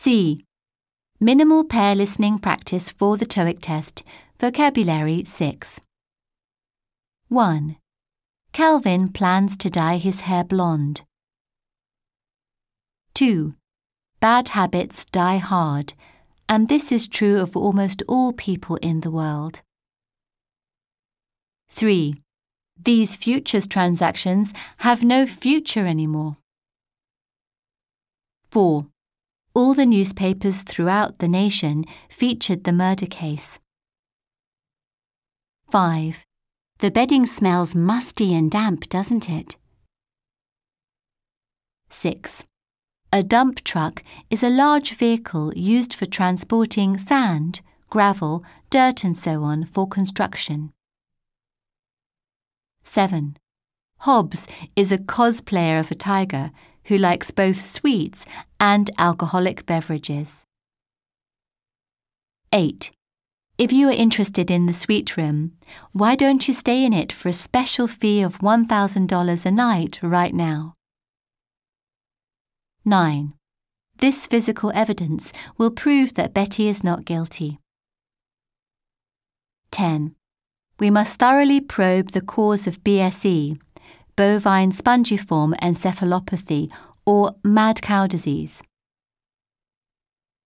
C. Minimal pair listening practice for the TOEIC test. Vocabulary 6. 1. Calvin plans to dye his hair blonde. 2. Bad habits die hard, and this is true of almost all people in the world. 3. These futures transactions have no future anymore. 4. All the newspapers throughout the nation featured the murder case. 5. The bedding smells musty and damp, doesn't it? 6. A dump truck is a large vehicle used for transporting sand, gravel, dirt and so on for construction. 7. Hobbs is a cosplayer of a tiger who likes both sweets and alcoholic beverages. 8. If you are interested in the suite room, why don't you stay in it for a special fee of $1,000 a night right now? 9. This physical evidence will prove that Betty is not guilty. 10. We must thoroughly probe the cause of BSE, bovine spongiform encephalopathy, or mad cow disease.